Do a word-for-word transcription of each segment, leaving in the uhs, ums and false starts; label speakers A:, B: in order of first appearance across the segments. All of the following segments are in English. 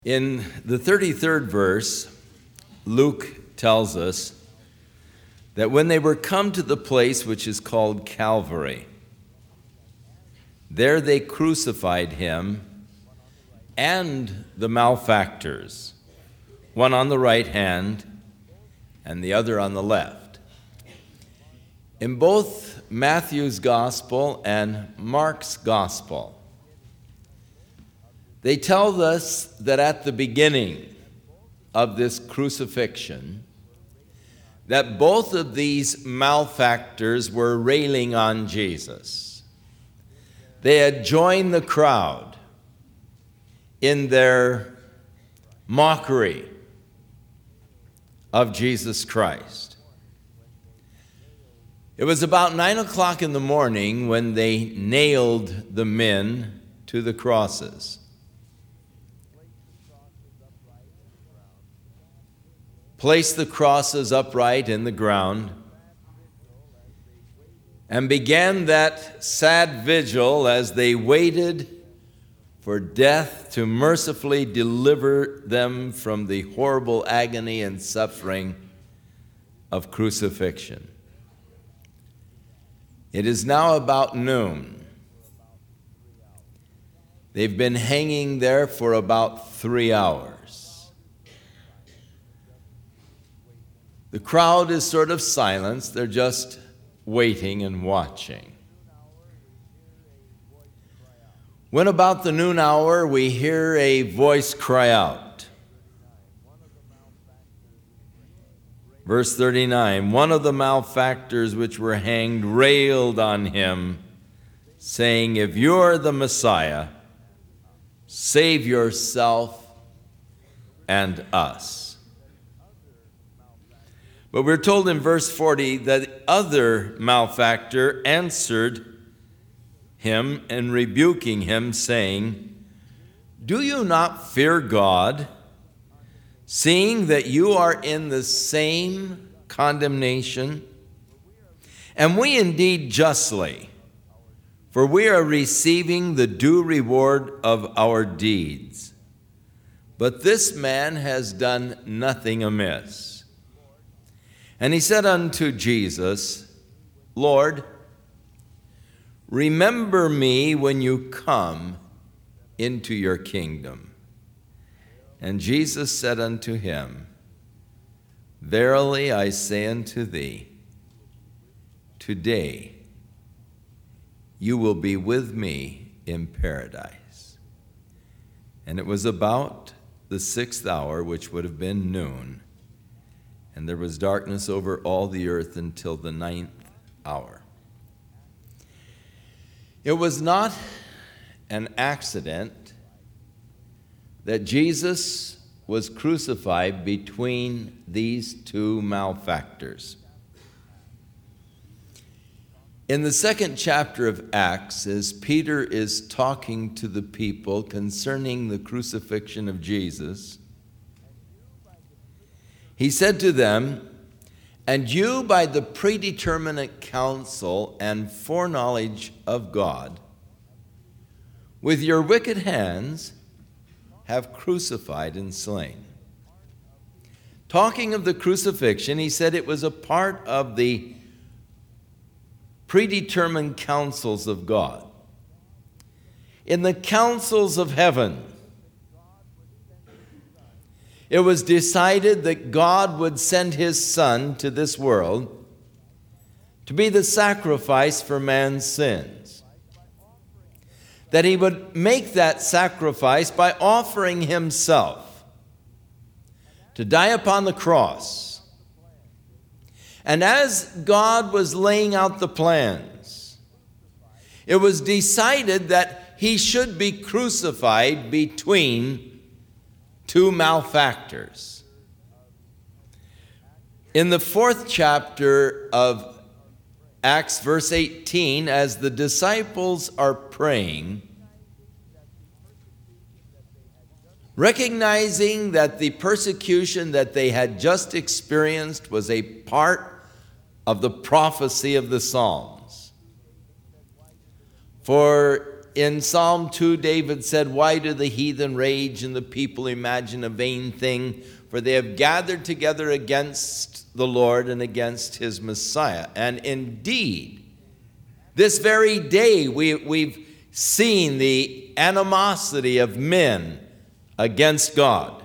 A: In the thirty-third verse, Luke tells us that when they were come to the place which is called Calvary, there they crucified him and the malefactors, one on the right hand and the other on the left. In both Matthew's gospel and Mark's gospel, they tell us that at the beginning of this crucifixion, that both of these malefactors were railing on Jesus. They had joined the crowd in their mockery of Jesus Christ. It was about nine o'clock in the morning when they nailed the men to the crosses. Placed the crosses upright in the ground, and began that sad vigil as they waited for death to mercifully deliver them from the horrible agony and suffering of crucifixion. It is now about noon. They've been hanging there for about three hours. The crowd is sort of silenced. They're just waiting and watching. When about the noon hour, we hear a voice cry out. Verse thirty-nine, one of the malefactors which were hanged railed on him, saying, "If you're the Messiah, save yourself and us." But we're told in verse forty that the other malefactor answered him and rebuking him, saying, "Do you not fear God, seeing that you are in the same condemnation? And we indeed justly, for we are receiving the due reward of our deeds. But this man has done nothing amiss." And he said unto Jesus, "Lord, remember me when you come into your kingdom." And Jesus said unto him, "Verily I say unto thee, today you will be with me in paradise." And it was about the sixth hour, which would have been noon, and there was darkness over all the earth until the ninth hour. It was not an accident that Jesus was crucified between these two malefactors. In the second chapter of Acts, as Peter is talking to the people concerning the crucifixion of Jesus, he said to them, "And you, by the predeterminate counsel and foreknowledge of God, with your wicked hands have crucified and slain." Talking of the crucifixion, he said it was a part of the predetermined counsels of God. In the counsels of heaven, it was decided that God would send his Son to this world to be the sacrifice for man's sins. That he would make that sacrifice by offering himself to die upon the cross. And as God was laying out the plans, it was decided that he should be crucified between two malefactors. In the fourth chapter of Acts, verse eighteen, as the disciples are praying, recognizing that the persecution that they had just experienced was a part of the prophecy of the Psalms. For in Psalm two, David said, "Why do the heathen rage and the people imagine a vain thing? For they have gathered together against the Lord and against his Messiah." And indeed, this very day we, we've seen the animosity of men against God.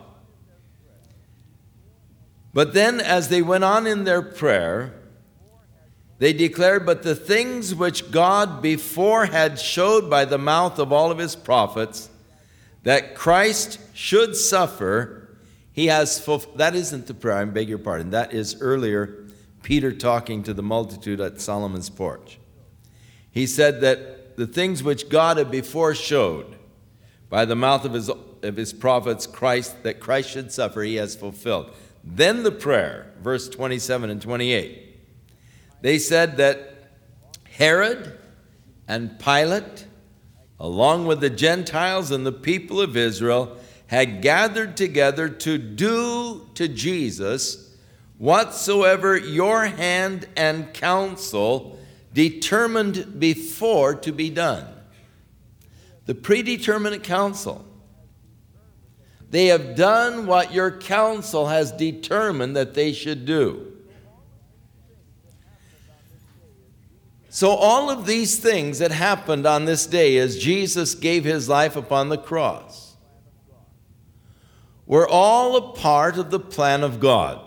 A: But then as they went on in their prayer, they declared, "But the things which God before had showed by the mouth of all of his prophets, that Christ should suffer, he has fulfilled." That isn't the prayer, I beg your pardon. That is earlier Peter talking to the multitude at Solomon's porch. He said that the things which God had before showed by the mouth of his, of his prophets, Christ, that Christ should suffer, he has fulfilled. Then the prayer, verse twenty-seven and twenty-eight. They said that Herod and Pilate, along with the Gentiles and the people of Israel, had gathered together to do to Jesus whatsoever your hand and counsel determined before to be done. The predeterminate counsel. They have done what your counsel has determined that they should do. So all of these things that happened on this day as Jesus gave his life upon the cross were all a part of the plan of God.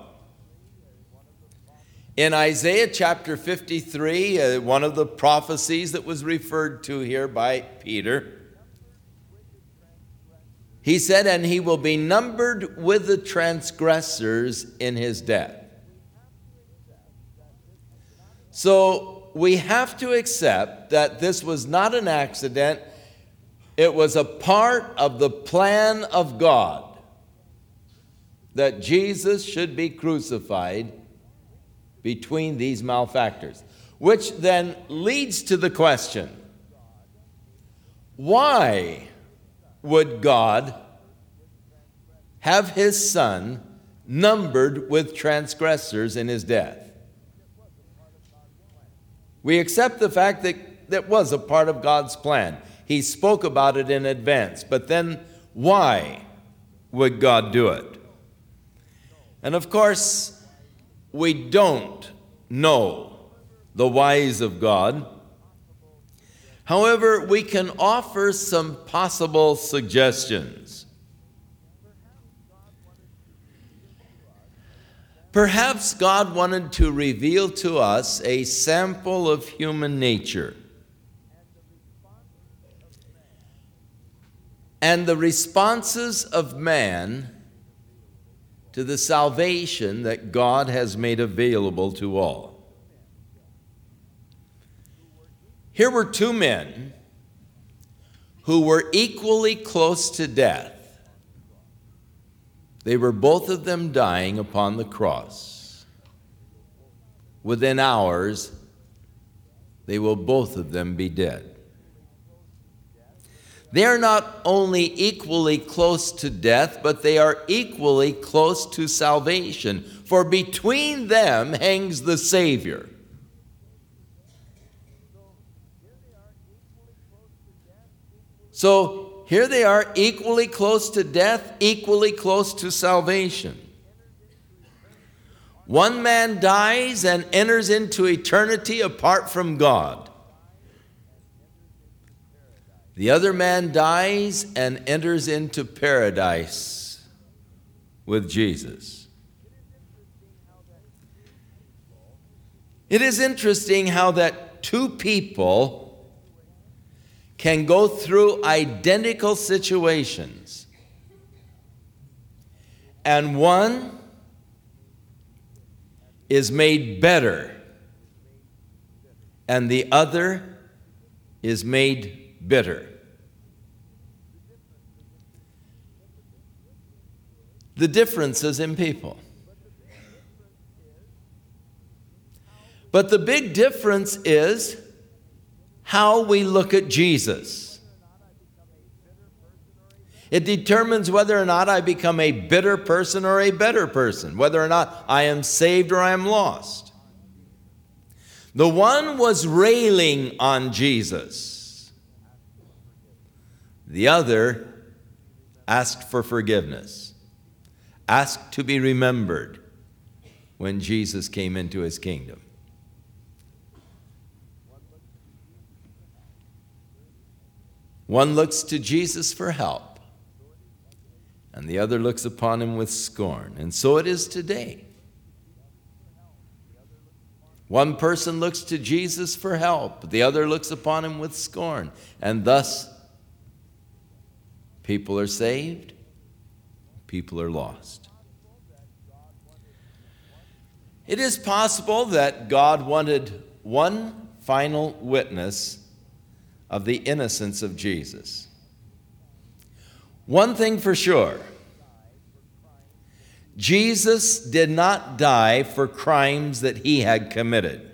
A: In Isaiah chapter fifty-three, uh, one of the prophecies that was referred to here by Peter, he said, "And he will be numbered with the transgressors in his death." So we have to accept that this was not an accident. It was a part of the plan of God that Jesus should be crucified between these malefactors. Which then leads to the question, why would God have his son numbered with transgressors in his death? We accept the fact that that was a part of God's plan. He spoke about it in advance. But then why would God do it? And of course, we don't know the whys of God. However, we can offer some possible suggestions. Perhaps God wanted to reveal to us a sample of human nature and the responses of man to the salvation that God has made available to all. Here were two men who were equally close to death. They were both of them dying upon the cross. Within hours, they will both of them be dead. They are not only equally close to death, but they are equally close to salvation. For between them hangs the Savior. So, here they are, equally close to death, equally close to salvation. One man dies and enters into eternity apart from God. The other man dies and enters into paradise with Jesus. It is interesting how that two people can go through identical situations, and one is made better, and the other is made bitter. The differences in people. But the big difference is how we look at Jesus. It determines whether or not I become a bitter person or a better person, whether or not I am saved or I am lost. The one was railing on Jesus. The other asked for forgiveness, asked to be remembered when Jesus came into his kingdom. One looks to Jesus for help, and the other looks upon him with scorn. And so it is today. One person looks to Jesus for help, the other looks upon him with scorn. And thus, people are saved, people are lost. It is possible that God wanted one final witness of the innocence of Jesus. One thing for sure, Jesus did not die for crimes that he had committed.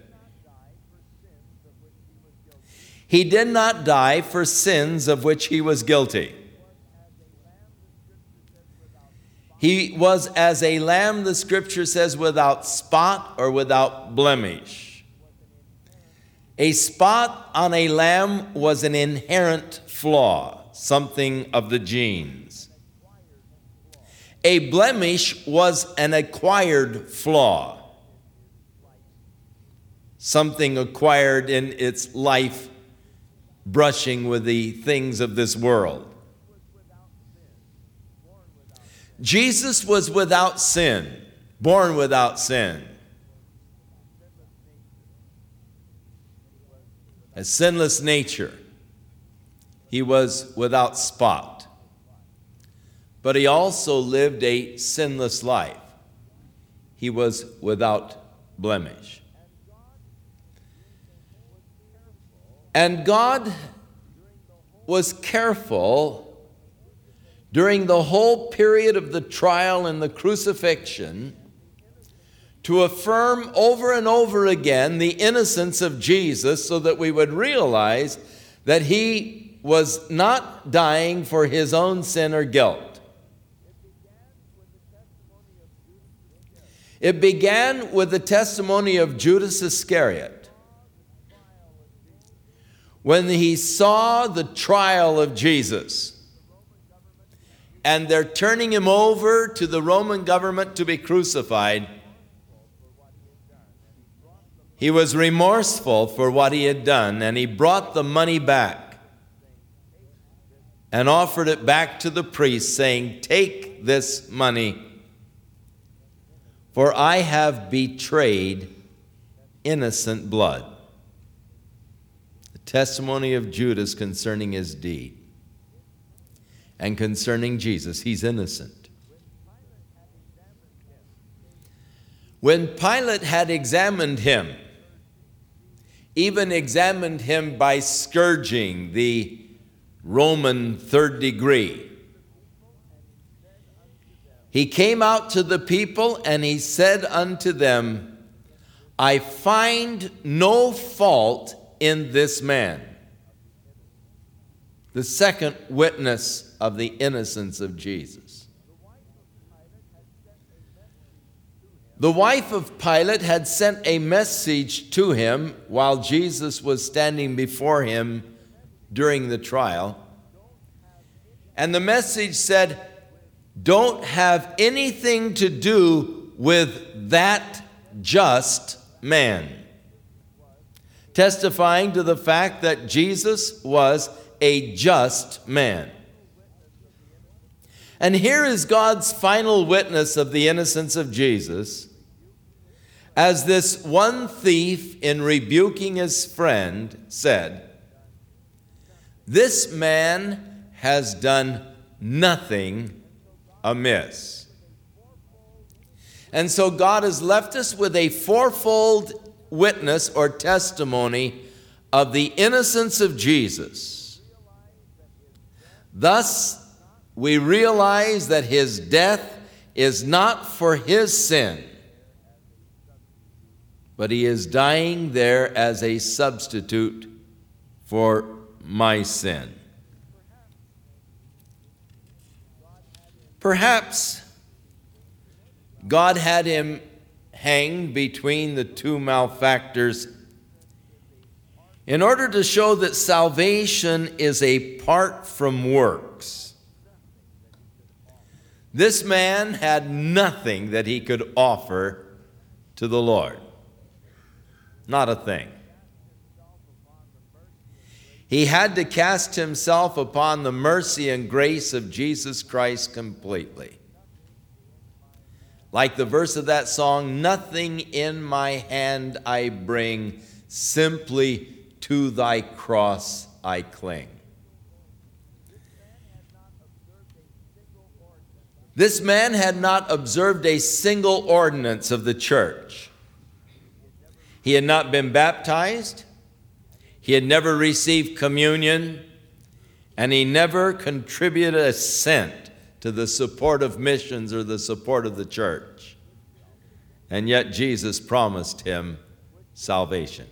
A: He did not die for sins of which he was guilty. He was as a lamb, the scripture says, without spot or without blemish. A spot on a lamb was an inherent flaw, something of the genes. A blemish was an acquired flaw, something acquired in its life, brushing with the things of this world. Jesus was without sin, born without sin. A sinless nature. He was without spot. But he also lived a sinless life. He was without blemish. And God was careful during the whole period of the trial and the crucifixion to affirm over and over again the innocence of Jesus, so that we would realize that he was not dying for his own sin or guilt. It began with the testimony of Judas Iscariot. When he saw the trial of Jesus, and they're turning him over to the Roman government to be crucified, he was remorseful for what he had done, and he brought the money back and offered it back to the priest, saying, "Take this money, for I have betrayed innocent blood." The testimony of Judas concerning his deed, and concerning Jesus, he's innocent. When Pilate had examined him, even examined him by scourging, the Roman third degree, he came out to the people and he said unto them, "I find no fault in this man." The second witness of the innocence of Jesus. The wife of Pilate had sent a message to him while Jesus was standing before him during the trial. And the message said, "Don't have anything to do with that just man," testifying to the fact that Jesus was a just man. And here is God's final witness of the innocence of Jesus, as this one thief, in rebuking his friend, said, "This man has done nothing amiss." And so God has left us with a fourfold witness or testimony of the innocence of Jesus. Thus, we realize that his death is not for his sin, but he is dying there as a substitute for my sin. Perhaps God had him hanged between the two malefactors in order to show that salvation is apart from works. This man had nothing that he could offer to the Lord. Not a thing. He had to cast himself upon the mercy and grace of Jesus Christ completely. Like the verse of that song, nothing in my hand I bring, simply to thy cross I cling. This man had not observed a single ordinance of the church. He had not been baptized. He had never received communion, and he never contributed a cent to the support of missions or the support of the church. And yet Jesus promised him salvation,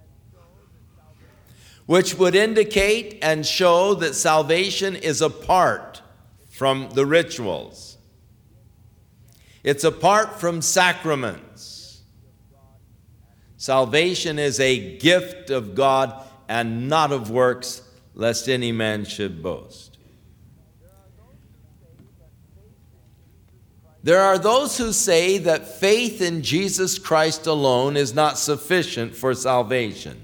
A: which would indicate and show that salvation is apart from the rituals. It's apart from sacraments. Salvation is a gift of God and not of works, lest any man should boast. There are those who say that faith in Jesus Christ alone is not sufficient for salvation.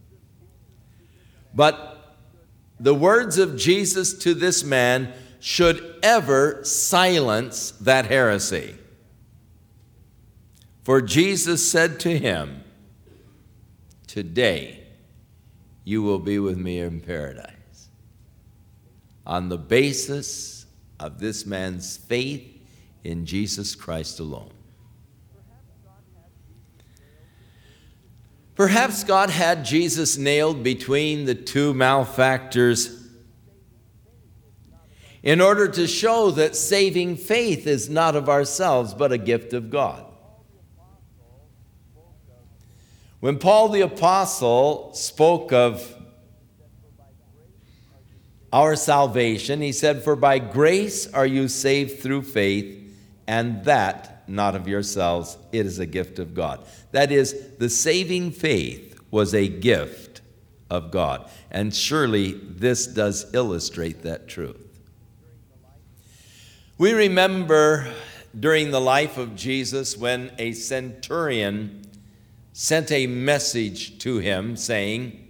A: But the words of Jesus to this man should ever silence that heresy. For Jesus said to him, "Today you will be with me in paradise." On the basis of this man's faith in Jesus Christ alone. Perhaps God had Jesus nailed between the two malefactors in order to show that saving faith is not of ourselves, but a gift of God. When Paul the Apostle spoke of our salvation, he said, "For by grace are you saved through faith, and that not of yourselves, it is a gift of God." That is, the saving faith was a gift of God. And surely this does illustrate that truth. We remember during the life of Jesus when a centurion sent a message to him saying,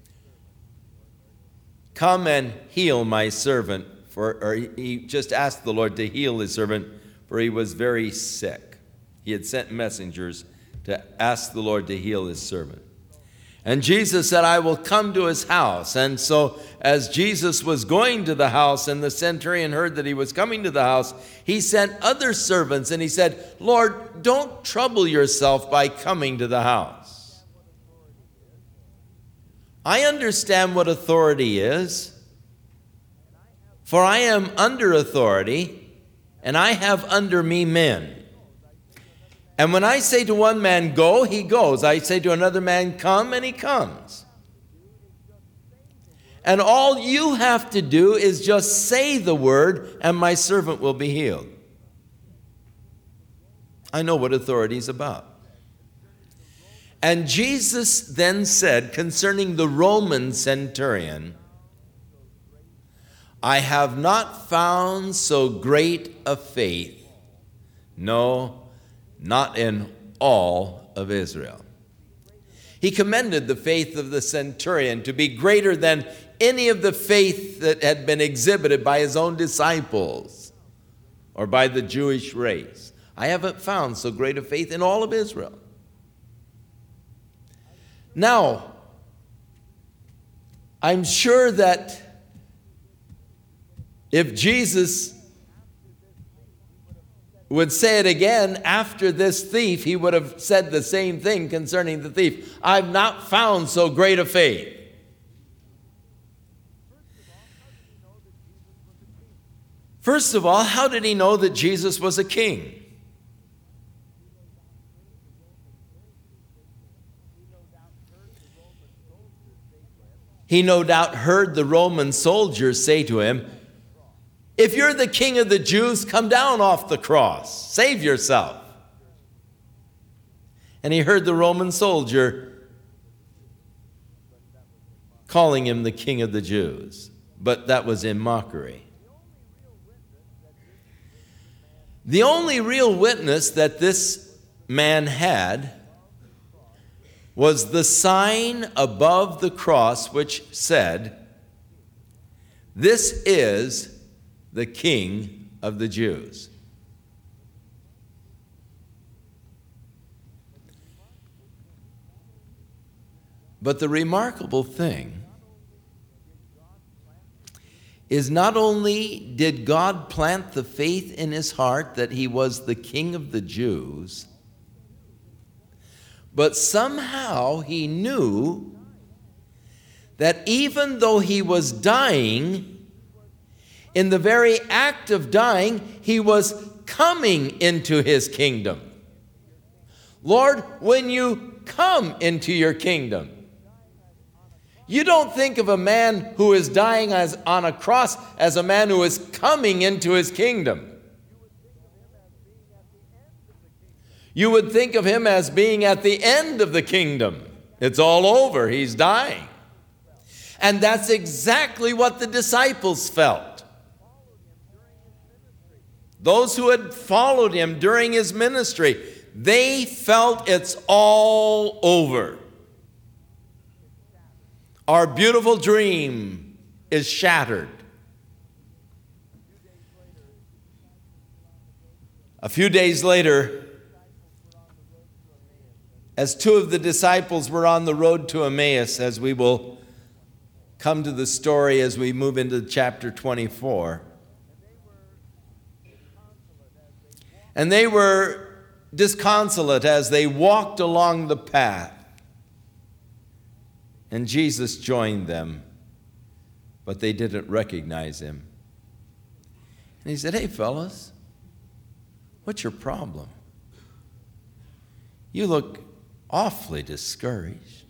A: "Come and heal my servant," for, or he just asked the Lord to heal his servant, for he was very sick. He had sent messengers to ask the Lord to heal his servant. And Jesus said, "I will come to his house." And so as Jesus was going to the house and the centurion heard that he was coming to the house, he sent other servants and he said, "Lord, don't trouble yourself by coming to the house. I understand what authority is, for I am under authority, and I have under me men. And when I say to one man, 'Go,' he goes. I say to another man, 'Come,' and he comes. And all you have to do is just say the word, and my servant will be healed." I know what authority is about. And Jesus then said concerning the Roman centurion, "I have not found so great a faith, no, not in all of Israel." He commended the faith of the centurion to be greater than any of the faith that had been exhibited by his own disciples or by the Jewish race. "I haven't found so great a faith in all of Israel." Now, I'm sure that if Jesus would say it again after this thief, he would have said the same thing concerning the thief. "I've not found so great a faith." First of all, how did he know that Jesus was a king? He no doubt heard the Roman soldiers say to him, "If you're the king of the Jews, come down off the cross. Save yourself." And he heard the Roman soldier calling him the King of the Jews, but that was in mockery. The only real witness that this man had was the sign above the cross which said, "This is the King of the Jews." But the remarkable thing is not only did God plant the faith in his heart that he was the King of the Jews, but somehow he knew that even though he was dying, in the very act of dying, he was coming into his kingdom. Lord, when you come into your kingdom, you don't think of a man who is dying as on a cross as a man who is coming into his kingdom. You would think of him as being at the end of the kingdom. It's all over. He's dying. And that's exactly what the disciples felt. Those who had followed him during his ministry, they felt it's all over. Our beautiful dream is shattered. A few days later, as two of the disciples were on the road to Emmaus, as we will come to the story as we move into chapter twenty-four, and they were disconsolate as they walked along the path. And Jesus joined them, but they didn't recognize him. And he said, "Hey, fellas, what's your problem? You look awfully discouraged."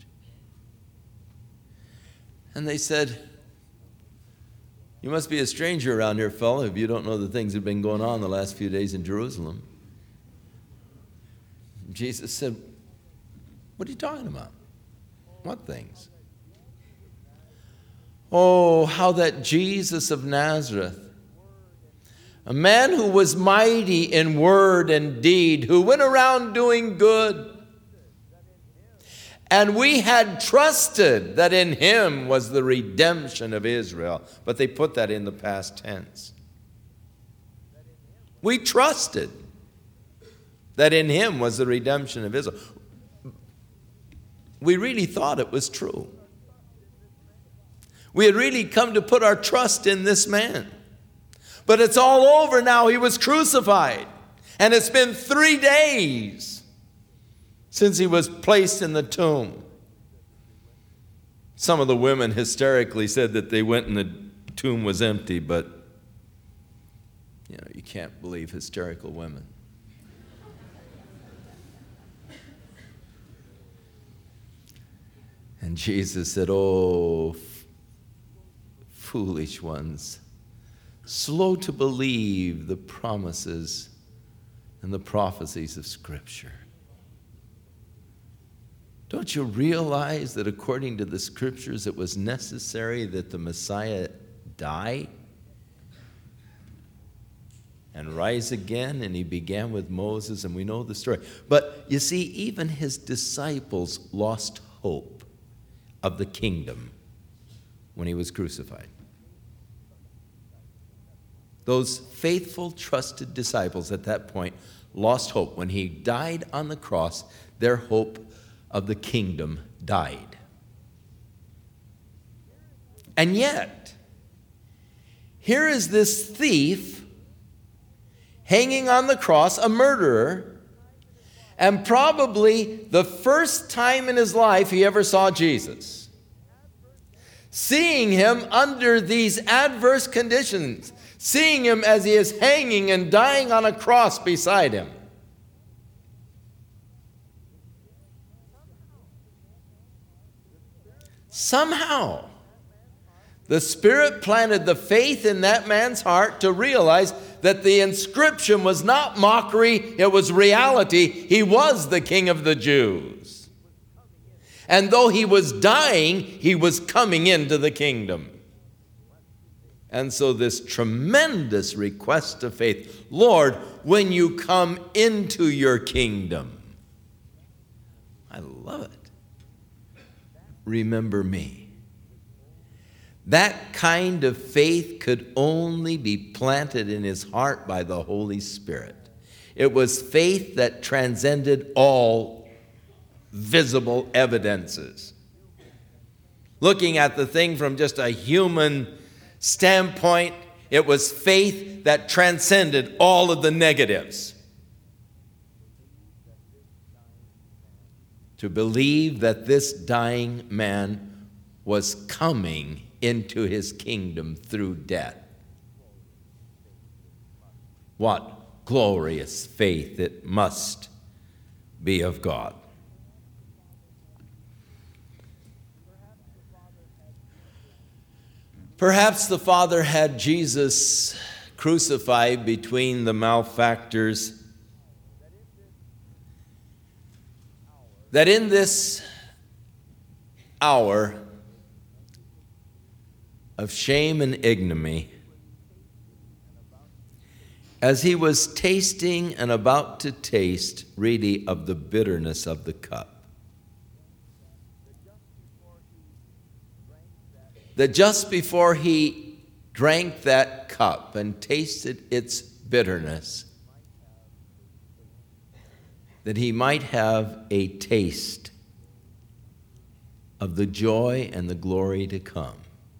A: And they said, "You must be a stranger around here, fella, if you don't know the things that have been going on the last few days in Jerusalem." Jesus said, "What are you talking about? What things?" "Oh, how that Jesus of Nazareth, a man who was mighty in word and deed, who went around doing good, and we had trusted that in him was the redemption of Israel." But they put that in the past tense. We trusted that in him was the redemption of Israel. We really thought it was true. We had really come to put our trust in this man. But it's all over now. He was crucified. And it's been three days since he was placed in the tomb. Some of the women hysterically said that they went and the tomb was empty, but you know, you can't believe hysterical women. And Jesus said, "Oh, foolish ones, slow to believe the promises and the prophecies of Scripture. Don't you realize that according to the Scriptures it was necessary that the Messiah die and rise again?" And he began with Moses, and we know the story. But you see, even his disciples lost hope of the kingdom when he was crucified. Those faithful, trusted disciples at that point lost hope. When he died on the cross, their hope of the kingdom died. And yet, here is this thief hanging on the cross, a murderer, and probably the first time in his life he ever saw Jesus. Seeing him under these adverse conditions, seeing him as he is hanging and dying on a cross beside him. Somehow, the Spirit planted the faith in that man's heart to realize that the inscription was not mockery, it was reality. He was the King of the Jews. And though he was dying, he was coming into the kingdom. And so this tremendous request of faith, Lord, when you come into your kingdom, I love it. Remember me. That kind of faith could only be planted in his heart by the Holy Spirit. It was faith that transcended all visible evidences. Looking at the thing from just a human standpoint, it was faith that transcended all of the negatives. To believe that this dying man was coming into his kingdom through death. What glorious faith it must be of God. Perhaps the Father had Jesus crucified between the malefactors, that in this hour of shame and ignominy, as he was tasting and about to taste really of the bitterness of the cup, that just before he drank that cup and tasted its bitterness, that he might have a taste of the joy and the glory to come.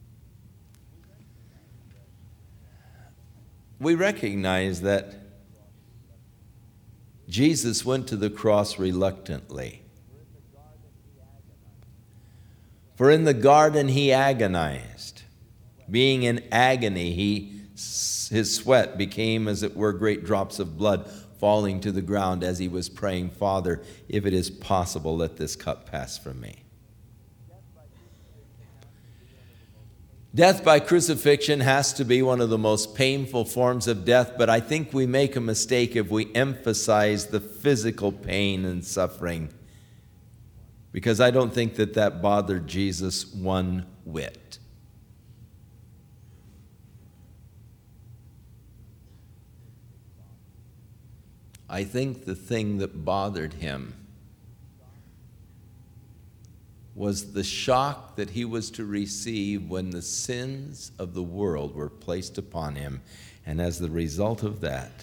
A: We recognize that Jesus went to the cross reluctantly. For in the garden he agonized. Being in agony, he, his sweat became, as it were, great drops of blood falling to the ground as he was praying, Father, if it is possible, let this cup pass from me. Death by crucifixion has to be one of the most painful forms of death, but I think we make a mistake if we emphasize the physical pain and suffering, because I don't think that that bothered Jesus one whit. I think the thing that bothered him was the shock that he was to receive when the sins of the world were placed upon him, and as the result of that,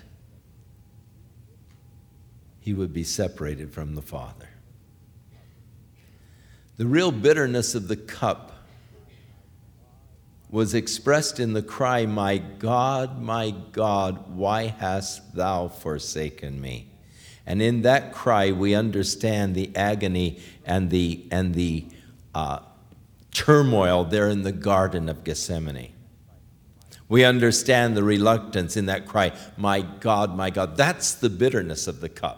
A: he would be separated from the Father. The real bitterness of the cup was expressed in the cry, my God, my God, why hast thou forsaken me? And in that cry, we understand the agony and the, and the uh, turmoil there in the Garden of Gethsemane. We understand the reluctance in that cry, my God, my God. That's the bitterness of the cup.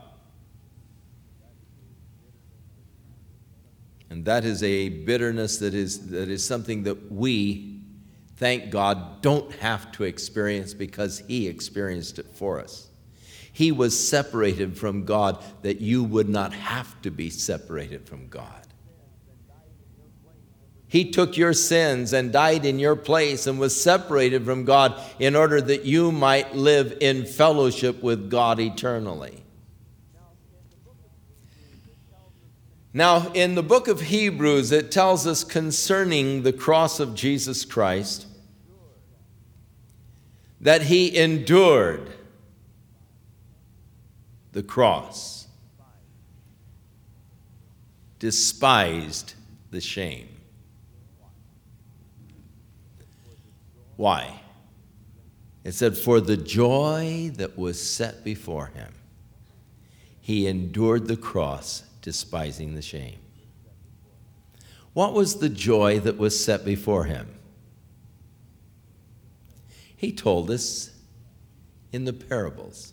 A: And that is a bitterness that is, that is something that we, thank God, don't have to experience because he experienced it for us. He was separated from God that you would not have to be separated from God. He took your sins and died in your place and was separated from God in order that you might live in fellowship with God eternally. Now, in the book of Hebrews, it tells us concerning the cross of Jesus Christ that he endured the cross, despised the shame. Why? It said, for the joy that was set before him, he endured the cross, despising the shame. What was the joy that was set before him? He told us in the parables.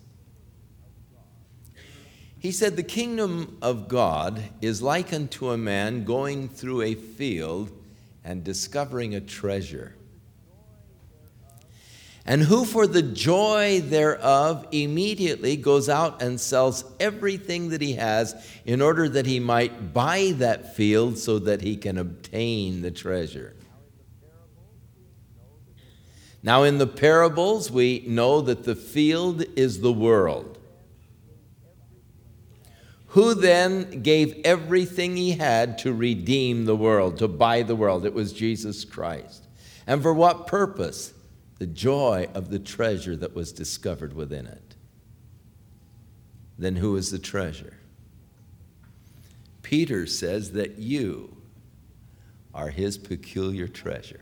A: He said, the kingdom of God is like unto a man going through a field and discovering a treasure. and who for the joy thereof immediately goes out and sells everything that he has in order that he might buy that field so that he can obtain the treasure. Now in the parables, we know that the field is the world. Who then gave everything he had to redeem the world, to buy the world? It was Jesus Christ. And for what purpose? The joy of the treasure that was discovered within it. Then who is the treasure? Peter says that you are his peculiar treasure.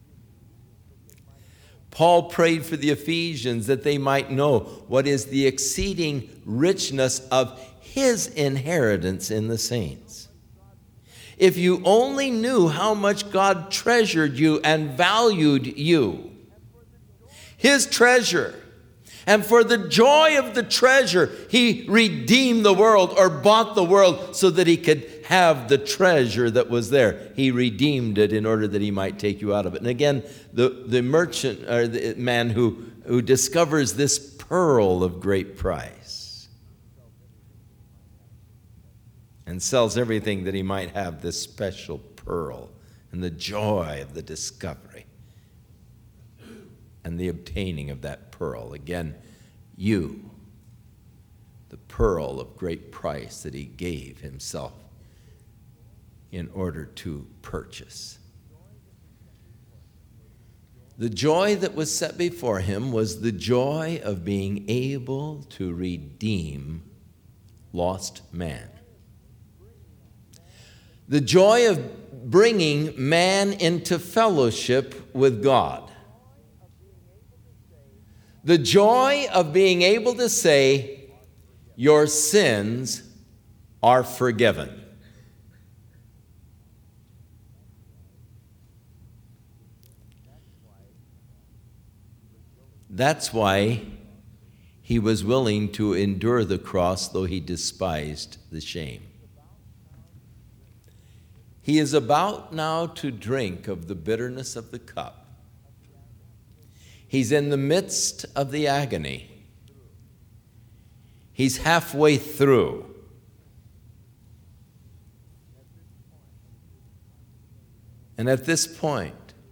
A: Paul prayed for the Ephesians that they might know what is the exceeding richness of his inheritance in the saints. If you only knew how much God treasured you and valued you, his treasure, and for the joy of the treasure, he redeemed the world or bought the world so that he could have the treasure that was there. He redeemed it in order that he might take you out of it. And again, the, the merchant, or the man who, who discovers this pearl of great price and sells everything that he might have this special pearl, and the joy of the discovery and the obtaining of that pearl. Again, you, the pearl of great price that he gave himself in order to purchase. The joy that was set before him was the joy of being able to redeem lost man. The joy of bringing man into fellowship with God. The joy of being able to say, your sins are forgiven. That's why he was willing to endure the cross, though he despised the shame. He is about now to drink of the bitterness of the cup. He's in the midst of the agony. He's halfway through. And at this point,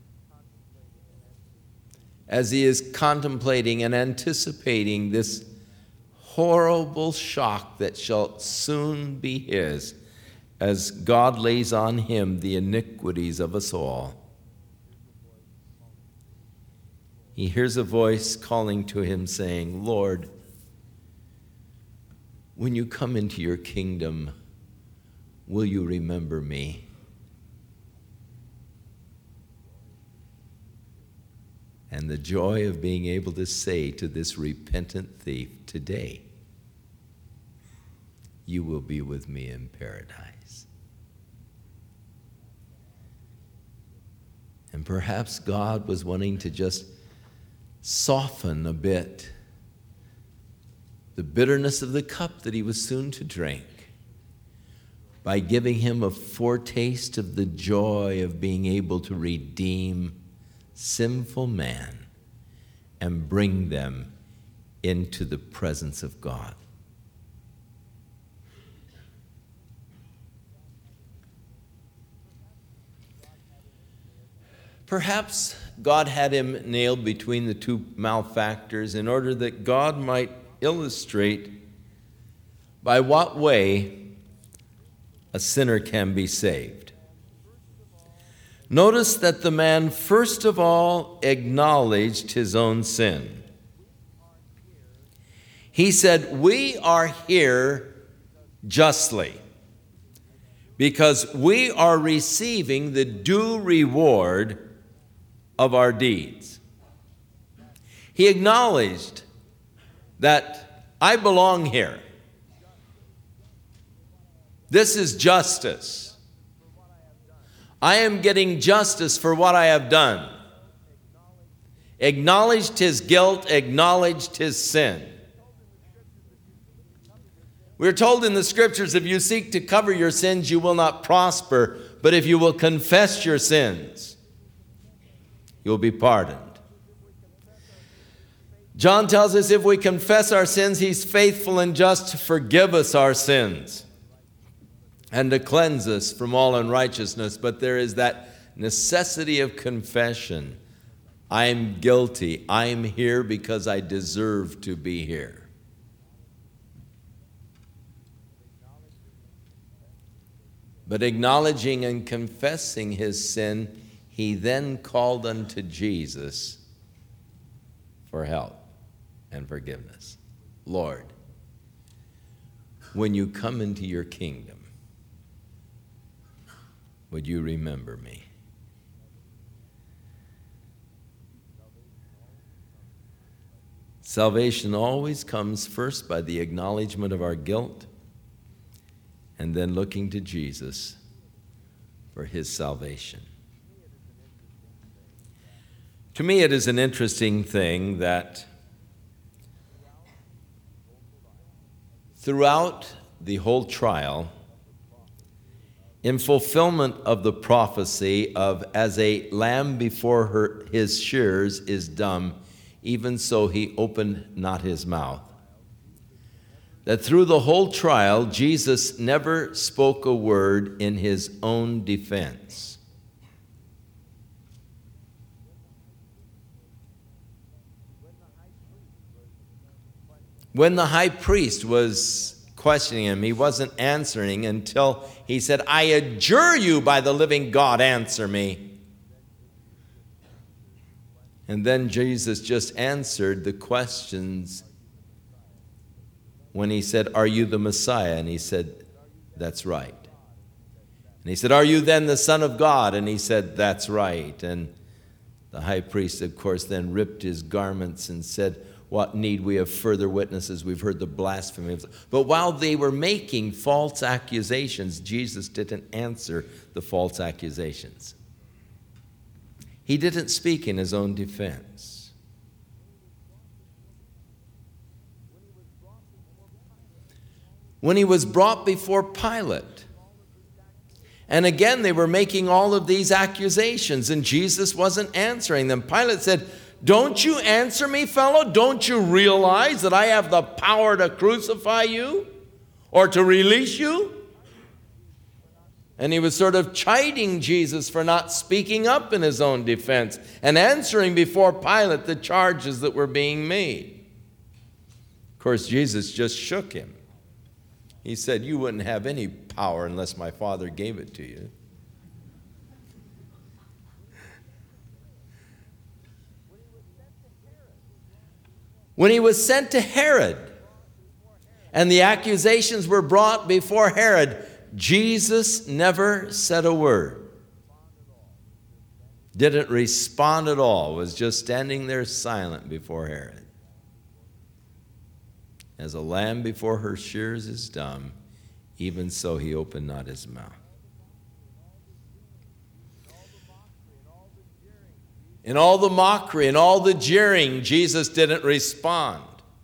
A: as he is contemplating and anticipating this horrible shock that shall soon be his, as God lays on him the iniquities of us all, he hears a voice calling to him saying, Lord, when you come into your kingdom, will you remember me? And the joy of being able to say to this repentant thief, today, you will be with me in paradise. And perhaps God was wanting to just soften a bit the bitterness of the cup that he was soon to drink by giving him a foretaste of the joy of being able to redeem sinful man and bring them into the presence of God. Perhaps God had him nailed between the two malefactors in order that God might illustrate by what way a sinner can be saved. Notice that the man first of all acknowledged his own sin. He said, we are here justly because we are receiving the due reward of our deeds. He acknowledged that I belong here. This is justice. I am getting justice for what I have done. Acknowledged his guilt, acknowledged his sin. We're told in the scriptures, if you seek to cover your sins, you will not prosper, but if you will confess your sins, you'll be pardoned. John tells us if we confess our sins, he's faithful and just to forgive us our sins and to cleanse us from all unrighteousness. But there is that necessity of confession. I'm guilty. I'm here because I deserve to be here. But acknowledging and confessing his sin, he then called unto Jesus for help and forgiveness. Lord, when you come into your kingdom, would you remember me? Salvation always comes first by the acknowledgement of our guilt and then looking to Jesus for his salvation. To me, it is an interesting thing that throughout the whole trial, in fulfillment of the prophecy of as a lamb before her, his shearers is dumb, even so he opened not his mouth. That through the whole trial, Jesus never spoke a word in his own defense. When the high priest was questioning him, he wasn't answering until he said, I adjure you by the living God, answer me. And then Jesus just answered the questions when he said, are you the Messiah? And he said, that's right. And he said, are you then the Son of God? And he said, that's right. And the high priest, of course, then ripped his garments and said, what need we of further witnesses? We've heard the blasphemy. But while they were making false accusations, Jesus didn't answer the false accusations. He didn't speak in his own defense. When he was brought before Pilate, and again they were making all of these accusations, and Jesus wasn't answering them. Pilate said, don't you answer me, fellow? Don't you realize that I have the power to crucify you or to release you? And he was sort of chiding Jesus for not speaking up in his own defense and answering before Pilate the charges that were being made. Of course, Jesus just shook him. He said, you wouldn't have any power unless my Father gave it to you. When he was sent to Herod, and the accusations were brought before Herod, Jesus never said a word. Didn't respond at all, was just standing there silent before Herod. As a lamb before her shears is dumb, even so he opened not his mouth. In all the mockery and all the jeering, Jesus didn't respond.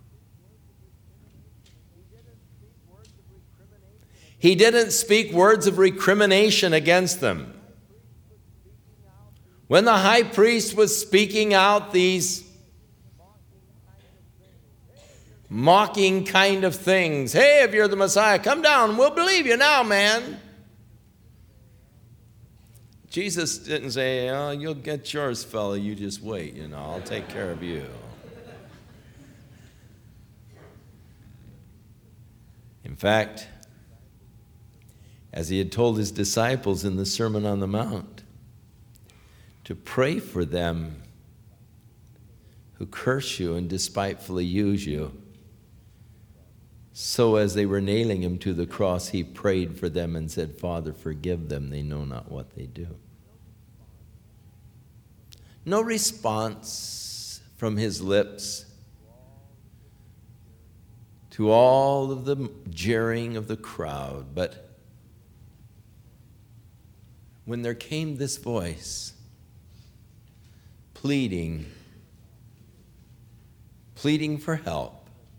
A: He didn't speak words of recrimination against them. When the high priest was speaking out these mocking kind of things, hey, if you're the Messiah, come down, we'll believe you now, man. Jesus didn't say, oh, you'll get yours, fella, you just wait, you know, I'll take care of you. In fact, as he had told his disciples in the Sermon on the Mount, to pray for them who curse you and despitefully use you. So as they were nailing him to the cross, he prayed for them and said, Father, forgive them, they know not what they do. No response from his lips to all of the jeering of the crowd, but when there came this voice pleading, pleading for help,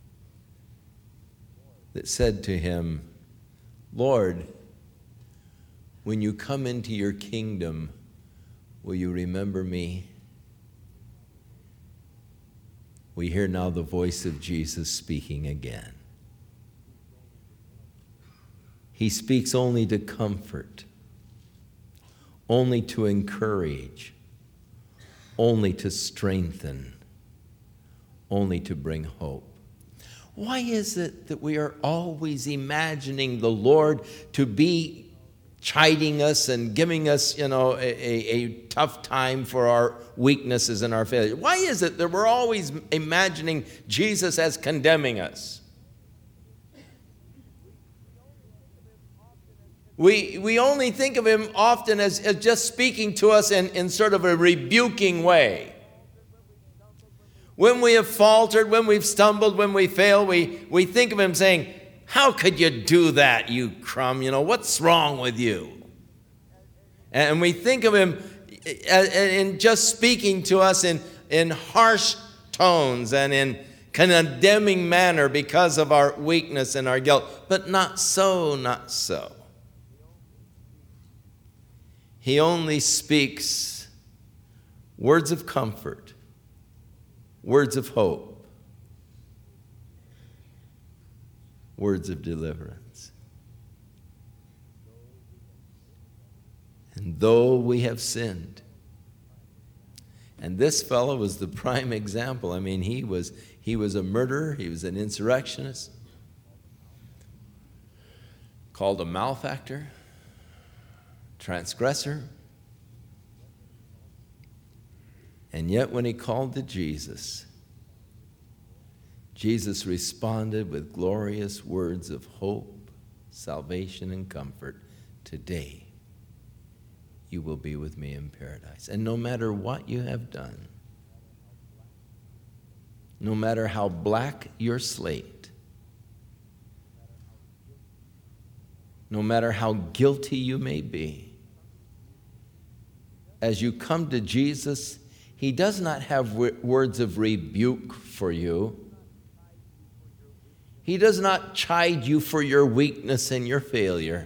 A: that said to him, Lord, when you come into your kingdom, will you remember me? we hear now the voice of Jesus speaking again. He speaks only to comfort, only to encourage, only to strengthen, only to bring hope. Why is it that we are always imagining the Lord to be chiding us and giving us, you know, a, a, a tough time for our weaknesses and our failures? Why is it that we're always imagining Jesus as condemning us? We, we only think of him often as, as just speaking to us in, in sort of a rebuking way. When we have faltered, when we've stumbled, when we fail, we, we think of him saying, "How could you do that, you crumb? You know, what's wrong with you?" And we think of him in just speaking to us in, in harsh tones and in condemning manner because of our weakness and our guilt. But not so, not so. He only speaks words of comfort, words of hope, words of deliverance. And though we have sinned, and this fellow was the prime example. I mean, he was, he was a murderer, he was an insurrectionist, called a malefactor, transgressor. And yet when he called to Jesus, Jesus responded with glorious words of hope, salvation, and comfort. Today, you will be with me in paradise. And no matter what you have done, no matter how black your slate, no matter how guilty you may be, as you come to Jesus, he does not have words of rebuke for you. He does not chide you for your weakness and your failure.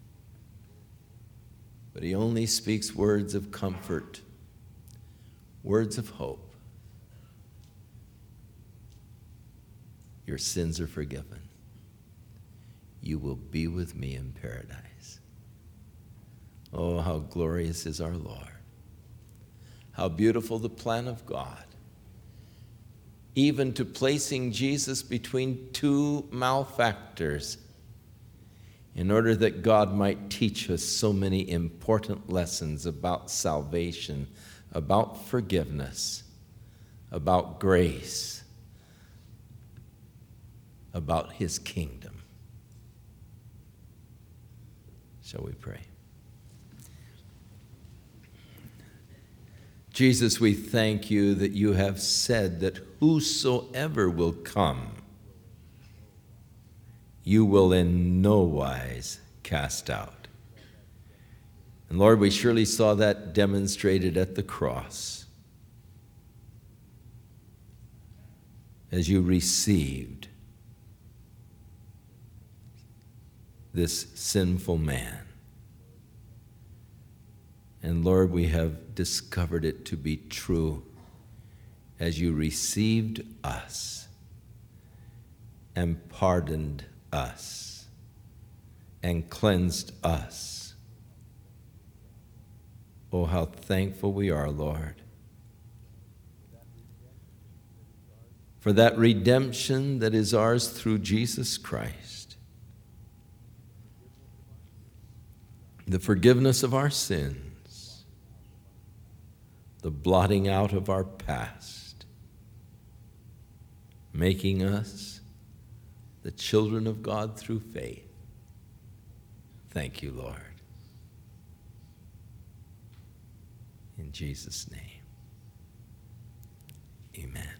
A: But he only speaks words of comfort, words of hope. Your sins are forgiven. You will be with me in paradise. Oh, how glorious is our Lord. How beautiful the plan of God, even to placing Jesus between two malefactors in order that God might teach us so many important lessons about salvation, about forgiveness, about grace, about his kingdom. Shall we pray? Jesus, we thank you that you have said that whosoever will come, you will in no wise cast out. And Lord, we surely saw that demonstrated at the cross as you received this sinful man. And Lord, we have discovered it to be true as you received us and pardoned us and cleansed us. Oh, how thankful we are, Lord, for that redemption that is ours through Jesus Christ, the forgiveness of our sins, the blotting out of our past, making us the children of God through faith. Thank you, Lord. In Jesus' name, amen.